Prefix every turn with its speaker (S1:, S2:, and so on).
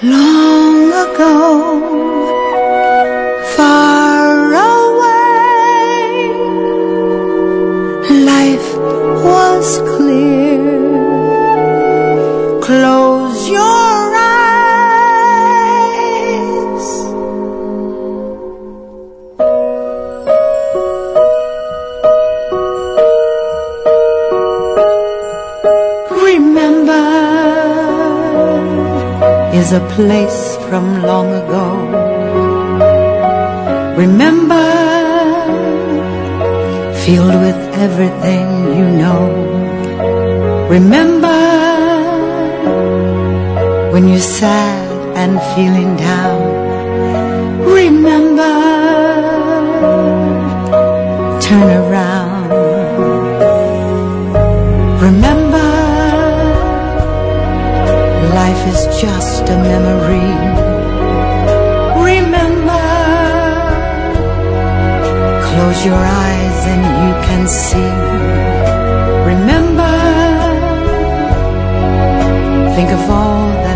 S1: Long ago, far away, life was clear. Close your eyes. Remember is a place from long ago. Remember, filled with everything you know. Remember, when you're sad and feeling down. Remember, turn around. Remember, life is just a memory. Remember, close your eyes and you can see. Remember, think of all that